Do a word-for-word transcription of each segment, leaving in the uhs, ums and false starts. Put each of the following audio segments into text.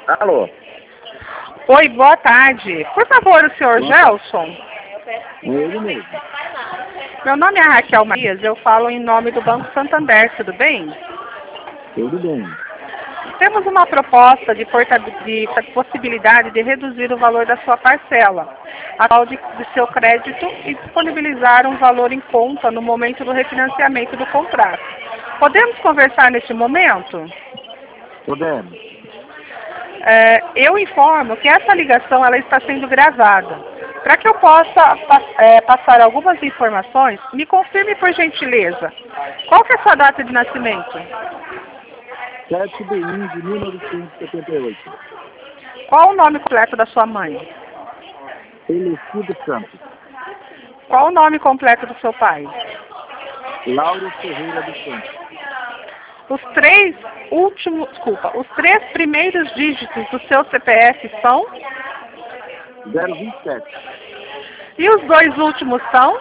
Alô? Oi, boa tarde. Por favor, o senhor Gelson? É ele mesmo. Meu nome é Raquel Marias, eu falo em nome do Banco Santander, tudo bem? Tudo bem. Temos uma proposta de, de possibilidade de reduzir o valor da sua parcela, a tal de, de seu crédito e disponibilizar um valor em conta no momento do refinanciamento do contrato. Podemos conversar neste momento? Podemos. É, eu informo que essa ligação ela está sendo gravada. Para que eu possa é, passar algumas informações, me confirme por gentileza. Qual que é a sua data de nascimento? sete de um de mil novecentos e setenta e oito. Qual o nome completo da sua mãe? Elecido Santos. Qual o nome completo do seu pai? Lauro Ferreira dos Santos. Os três últimos, desculpa, os três primeiros dígitos do seu C P F são? zero vinte e sete. E os dois últimos são?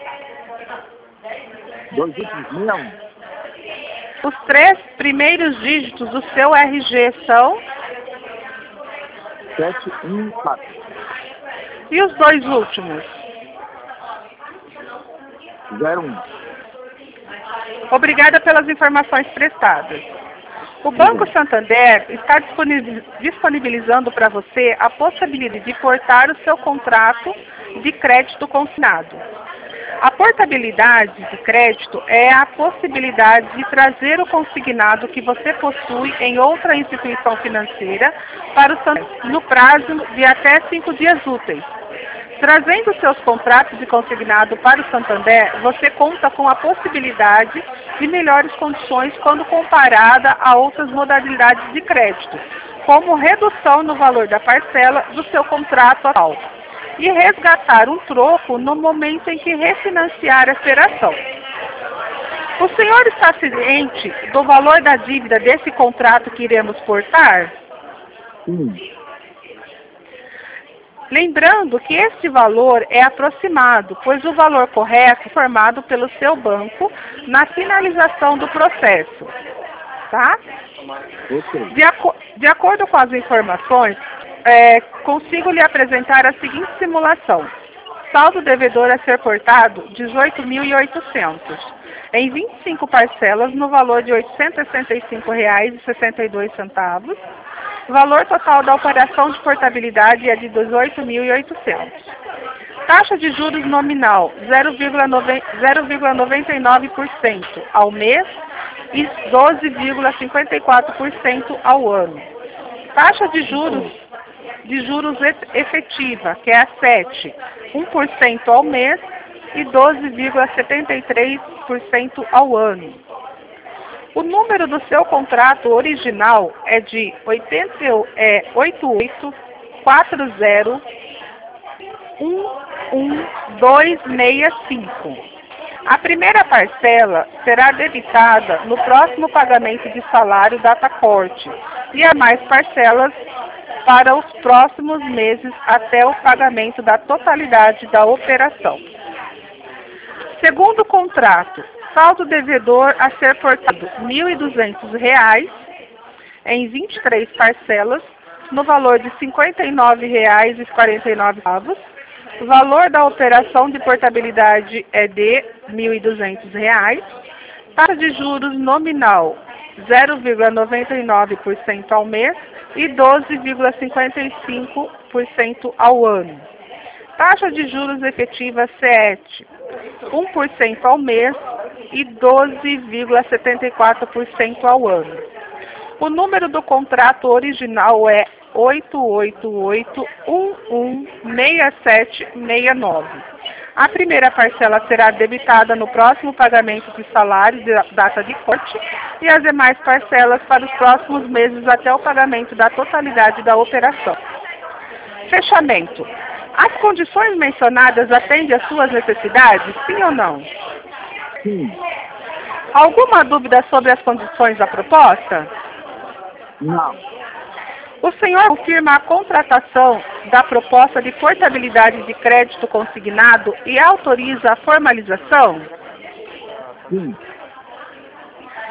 Dois últimos não. Os três primeiros dígitos do seu R G são? sete um quatro. E os dois últimos? zero um. Obrigada pelas informações prestadas. O Banco Santander está disponibilizando para você a possibilidade de portar o seu contrato de crédito consignado. A portabilidade de crédito é a possibilidade de trazer o consignado que você possui em outra instituição financeira para o Santander, no prazo de até cinco dias úteis. Trazendo seus contratos de consignado para o Santander, você conta com a possibilidade de melhores condições quando comparada a outras modalidades de crédito, como redução no valor da parcela do seu contrato atual e resgatar um troco no momento em que refinanciar a operação. O senhor está ciente do valor da dívida desse contrato que iremos portar? Sim. Lembrando que este valor é aproximado, pois o valor correto é formado pelo seu banco na finalização do processo. Tá? Ok. De, aco de acordo com as informações, é, consigo lhe apresentar a seguinte simulação. Saldo devedor a ser portado, dezoito mil e oitocentos, em vinte e cinco parcelas no valor de oitocentos e sessenta e cinco reais e sessenta e dois centavos. O valor total da operação de portabilidade é de dezoito mil e oitocentos. Taxa de juros nominal zero vírgula noventa e nove por cento ao mês e doze vírgula cinquenta e quatro por cento ao ano. Taxa de juros de juros efetiva, que é a sete, um por cento ao mês e doze vírgula setenta e três por cento ao ano. O número do seu contrato original é de oito oito quatro zero um um dois seis cinco. A primeira parcela será debitada no próximo pagamento de salário data corte e as mais parcelas para os próximos meses até o pagamento da totalidade da operação. Segundo o contrato, saldo devedor a ser portado mil e duzentos reais em vinte e três parcelas no valor de cinquenta e nove reais e quarenta e nove centavos. O valor da operação de portabilidade é de mil e duzentos reais. Taxa de juros nominal zero vírgula noventa e nove por cento ao mês e doze vírgula cinquenta e cinco por cento ao ano. Taxa de juros efetiva sete, um por cento ao mês e doze vírgula setenta e quatro por cento ao ano. O número do contrato original é oito oito oito um um seis sete seis nove. A primeira parcela será debitada no próximo pagamento de salário de data de corte e as demais parcelas para os próximos meses até o pagamento da totalidade da operação. Fechamento. As condições mencionadas atendem às suas necessidades, sim ou não? Sim. Alguma dúvida sobre as condições da proposta? Não. O senhor confirma a contratação da proposta de portabilidade de crédito consignado e autoriza a formalização? Sim.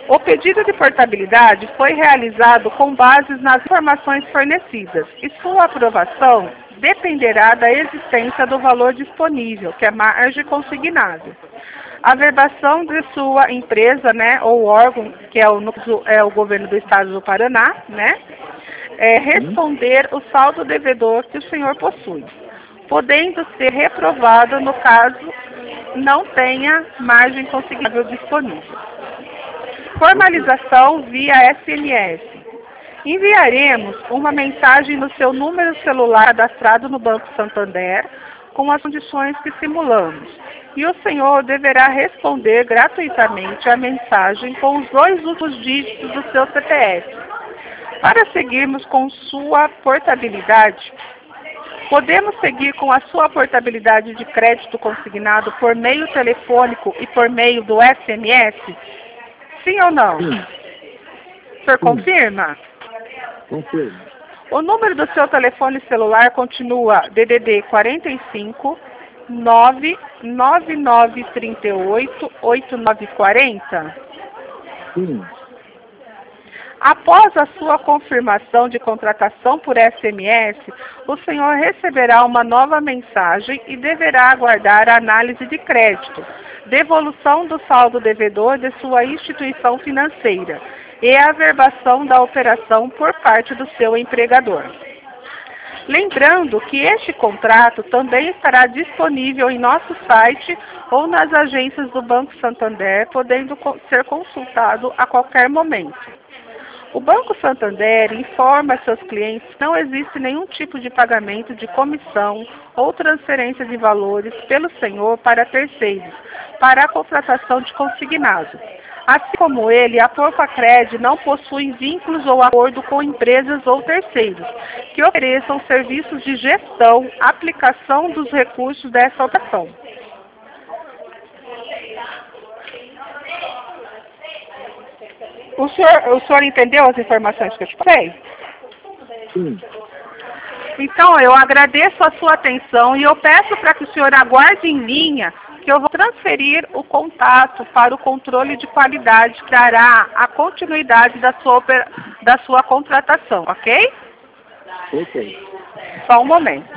O pedido de portabilidade foi realizado com base nas informações fornecidas e sua aprovação dependerá da existência do valor disponível, que é margem consignado. A verbação de sua empresa, né, ou órgão, que é o, é o governo do estado do Paraná, né, é responder o saldo devedor que o senhor possui, podendo ser reprovado no caso não tenha margem consignável disponível. Formalização via S M S. Enviaremos uma mensagem no seu número celular cadastrado no Banco Santander com as condições que simulamos. E o senhor deverá responder gratuitamente a mensagem com os dois últimos dígitos do seu C P F. Para seguirmos com sua portabilidade, podemos seguir com a sua portabilidade de crédito consignado por meio telefônico e por meio do S M S? Sim ou não? Sim. O senhor confirma? Confirmo. O número do seu telefone celular continua D D D quarenta e cinco, nove nove nove três oito, oito nove quatro zero? Sim. Após a sua confirmação de contratação por S M S, o senhor receberá uma nova mensagem e deverá aguardar a análise de crédito, devolução do saldo devedor de sua instituição financeira e a averbação da operação por parte do seu empregador. Lembrando que este contrato também estará disponível em nosso site ou nas agências do Banco Santander, podendo ser consultado a qualquer momento. O Banco Santander informa seus clientes que não existe nenhum tipo de pagamento de comissão ou transferência de valores pelo senhor para terceiros, para a contratação de consignado. Assim como ele, a Porfacred não possui vínculos ou acordo com empresas ou terceiros que ofereçam serviços de gestão, aplicação dos recursos dessa operação. O senhor, o senhor entendeu as informações que eu te passei? Sim. Então, eu agradeço a sua atenção e eu peço para que o senhor aguarde em linha que eu vou transferir o contato para o controle de qualidade que dará a continuidade da sua, da sua contratação, ok? Ok. Só um momento.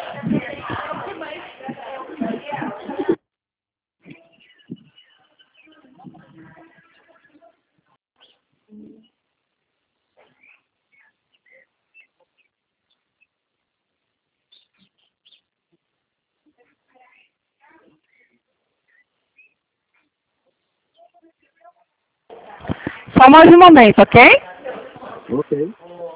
Só mais um momento, ok? Ok.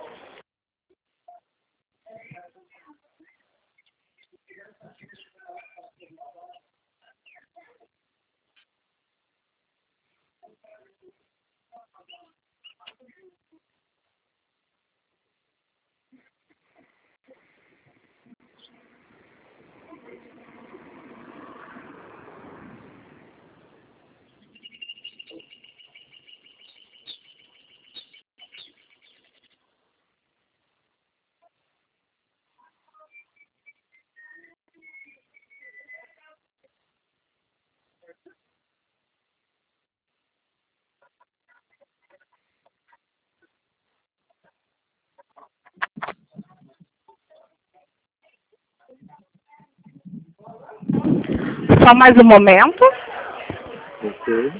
Só mais um momento. Ok.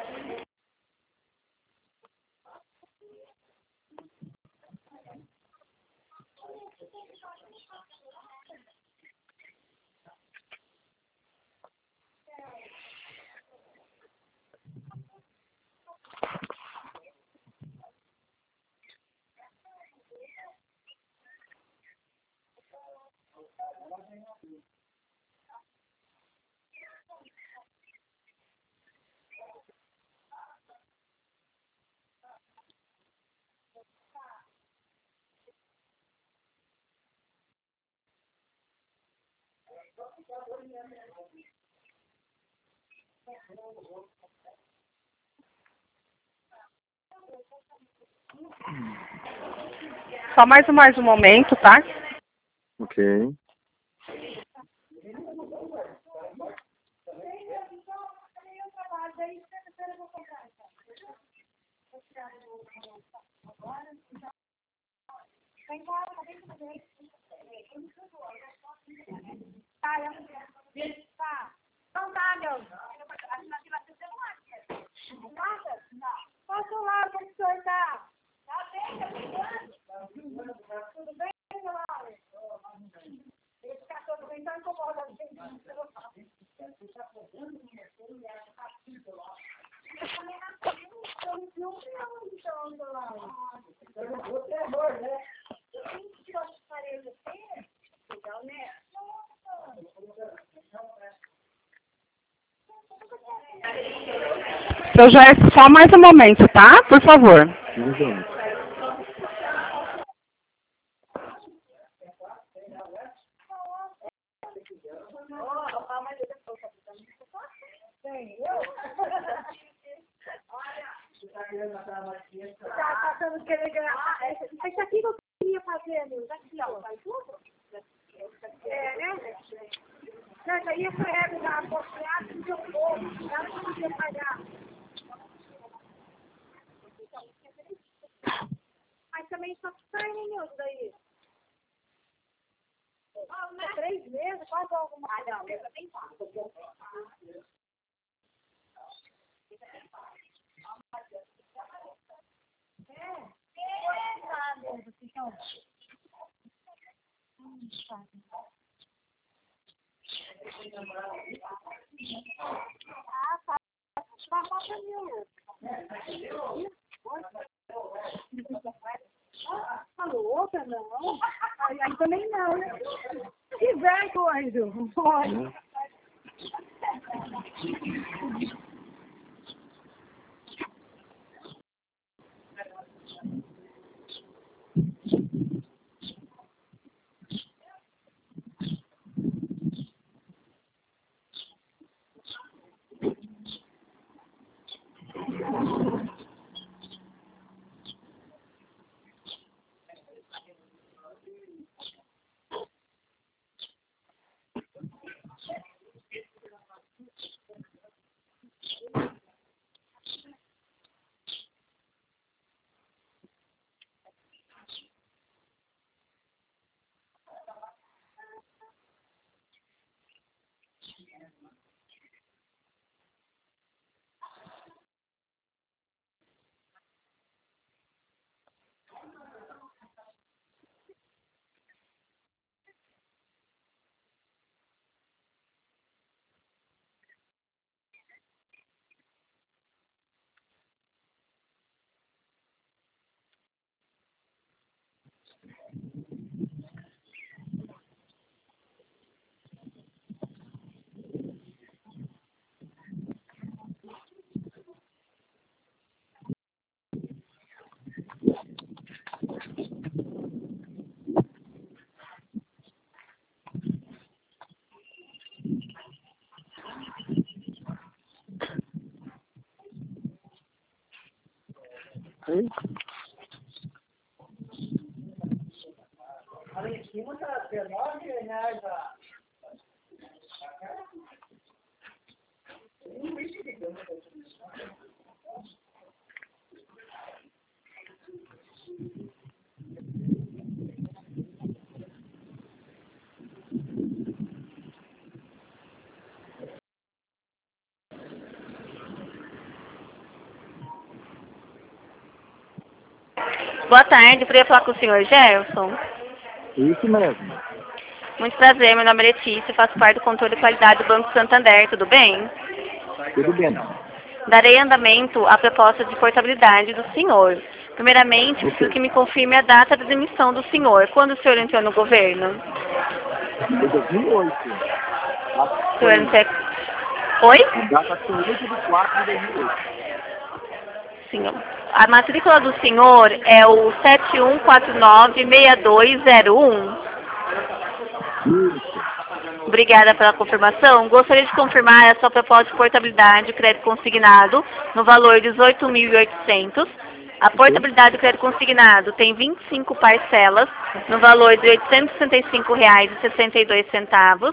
Só mais, mais um momento, tá? Ok. Tá. Então tá, meu. Posso lá, como o senhor tá? Tá bem, tá tudo bem, meu Laura? Esse cachorro vem tão incomodado. Seu Gerson, só mais um momento, tá? Por favor. Vamos. Tá passando querer ganhar. Esse aqui que eu queria fazer, meu. Aqui, ó. Faz tudo? É, né? Essa aí foi ela da apostiada que deu pouco. Ela não podia pagar. Mas também só sai, né, meu? Daí. Três meses, quase alguma coisa. Ah, não, eu também faço. Ah, tá. Tá Tá louca, não? Aí também não, né? Que velho, doido. Olha. Sim. Ali em cima tá dezenove reais a... Boa tarde, poderia falar com o senhor Gerson? Isso mesmo. Muito prazer, meu nome é Letícia, faço parte do controle de qualidade do Banco Santander, tudo bem? Tudo bem. Darei andamento à proposta de portabilidade do senhor. Primeiramente, preciso que me confirme a data de demissão do senhor. Quando o senhor entrou no governo? Em dois mil e oito. O senhor entrou... Oi? A data foi oito de quatro de dois mil e oito. Senhor. A matrícula do senhor é o sete um quatro nove seis dois zero um. Isso. Obrigada pela confirmação. Gostaria de confirmar a sua proposta de portabilidade de crédito consignado no valor de dezoito mil e oitocentos. A portabilidade do crédito consignado tem vinte e cinco parcelas no valor de oitocentos e sessenta e cinco reais e sessenta e dois centavos.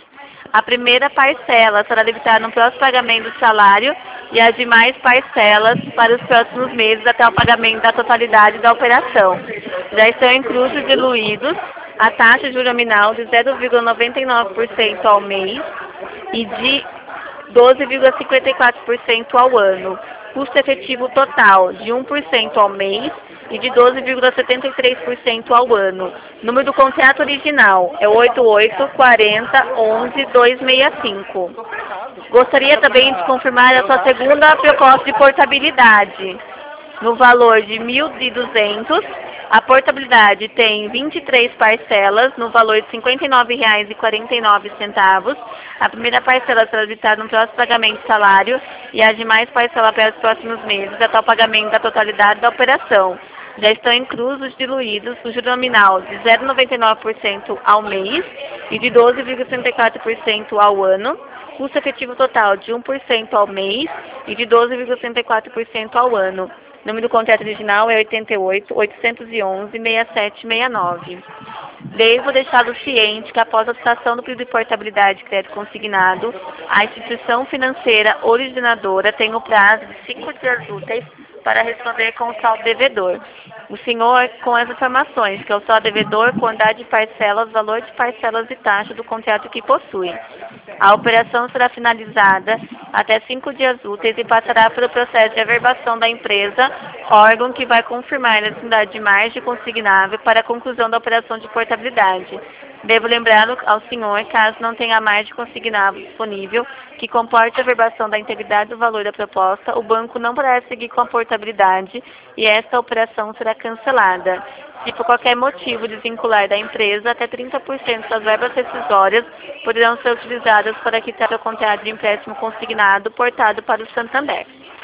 A primeira parcela será debitada no próximo pagamento do salário e as demais parcelas para os próximos meses até o pagamento da totalidade da operação. Já estão inclusos diluídos a taxa de juros nominal de zero vírgula noventa e nove por cento ao mês e de doze vírgula cinquenta e quatro por cento ao ano. Custo efetivo total de um por cento ao mês e de doze vírgula setenta e três por cento ao ano. Número do contrato original é oito oito quatro zero onze dois seis cinco. Gostaria também de confirmar a sua segunda proposta de portabilidade. No valor de mil e duzentos, a portabilidade tem vinte e três parcelas no valor de cinquenta e nove reais e quarenta e nove centavos. A primeira parcela será debitada no próximo pagamento de salário e as demais parcelas para os próximos meses até o pagamento da totalidade da operação. Já estão inclusos diluídos o juro nominal de zero vírgula noventa e nove por cento ao mês e de doze vírgula setenta e quatro por cento ao ano. Custo efetivo total de um por cento ao mês e de doze vírgula setenta e quatro por cento ao ano. O número do contrato original é oitenta e oito, oitocentos e onze, sessenta e sete sessenta e nove. Devo deixá-lo ciente que após a cessação do período de portabilidade de crédito consignado, a instituição financeira originadora tem o prazo de cinco dias úteis para responder com o saldo devedor. O senhor, com as informações, que é o saldo devedor, quantidade de parcelas, valor de parcelas e taxa do contrato que possui. A operação será finalizada até cinco dias úteis e passará pelo processo de averbação da empresa, órgão que vai confirmar a necessidade de margem consignável para a conclusão da operação de portabilidade. Devo lembrá-lo ao senhor, caso não tenha margem consignável disponível, que comporte a averbação da integridade do valor da proposta, o banco não poderá seguir com a portabilidade e esta operação será cancelada. Se por qualquer motivo desvincular da empresa, até trinta por cento das verbas rescisórias poderão ser utilizadas para quitar o contrato de empréstimo consignado portado para o Santander.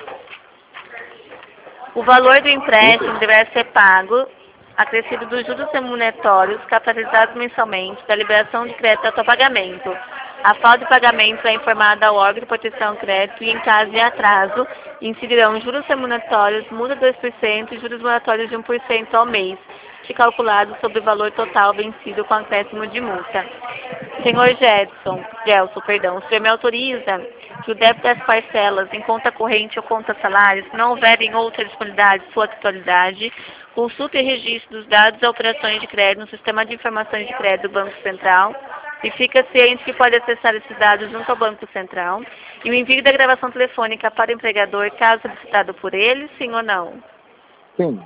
O valor do empréstimo deverá ser pago acrescido dos juros remuneratórios capitalizados mensalmente da liberação de crédito até o pagamento. A falta de pagamento é informada ao órgão de proteção ao crédito e, em caso de atraso, incidirão juros remuneratórios, multa de dois por cento e juros moratórios de um por cento ao mês, calculado sobre o valor total vencido com acréscimo de multa. Senhor Gedson, Gelson, perdão, o senhor me autoriza que o débito das parcelas em conta corrente ou conta salário, se não houverem outra disponibilidade de sua titularidade, consulte e registre dos dados e operações de crédito no Sistema de Informações de Crédito do Banco Central e fica ciente que pode acessar esses dados junto ao Banco Central e o envio da gravação telefônica para o empregador, caso solicitado por ele, sim ou não? Sim.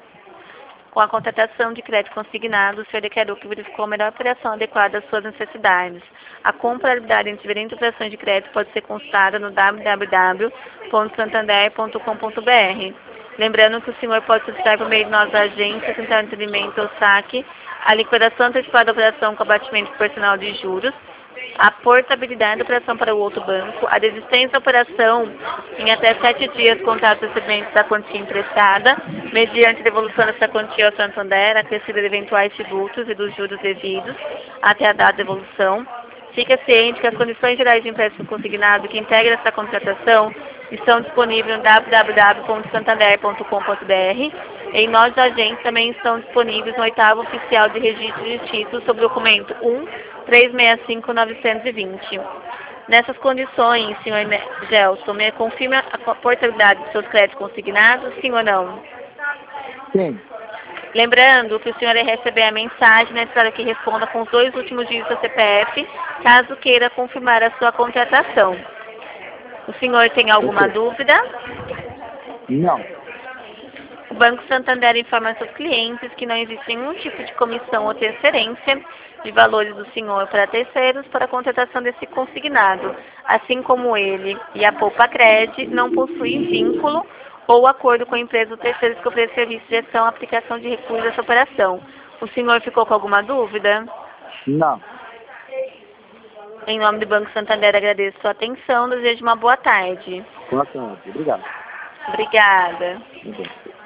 Com a contratação de crédito consignado, o senhor declarou que verificou a melhor operação adequada às suas necessidades. A comparabilidade entre diferentes operações de crédito pode ser consultada no w w w ponto santander ponto com ponto b r. Lembrando que o senhor pode solicitar por meio de nossa agência, Central de Atendimento ou saque, a liquidação antecipada da operação com abatimento proporcional de juros, a portabilidade da operação para o outro banco, a desistência da operação em até sete dias contados os recebimentos da quantia emprestada, mediante devolução dessa quantia ao Santander, acrescida de eventuais tributos e dos juros devidos até a data de devolução. Fica ciente que as condições gerais de empréstimo consignado que integram essa contratação estão disponíveis no w w w ponto santander ponto com ponto b r. Em nossos agentes também estão disponíveis no oitavo oficial de registro de títulos sob o documento um três seis cinco nove dois zero. Nessas condições, senhor Gelson, me confirma a portabilidade dos seus créditos consignados, sim ou não? Sim. Lembrando que o senhor irá receber a mensagem necessária que responda com os dois últimos dígitos do seu C P F, caso queira confirmar a sua contratação. O senhor tem alguma dúvida? Não. O Banco Santander informa aos seus clientes que não existe nenhum tipo de comissão ou transferência de valores do senhor para terceiros para a contratação desse consignado, assim como ele e a Poupa Cred não possuem vínculo ou acordo com a empresa ou terceiros que oferece serviço de gestão ou aplicação de recursos dessa operação. O senhor ficou com alguma dúvida? Não. Em nome do Banco Santander, agradeço a sua atenção. Desejo uma boa tarde. Boa tarde. Obrigado. Obrigada. Muito bem.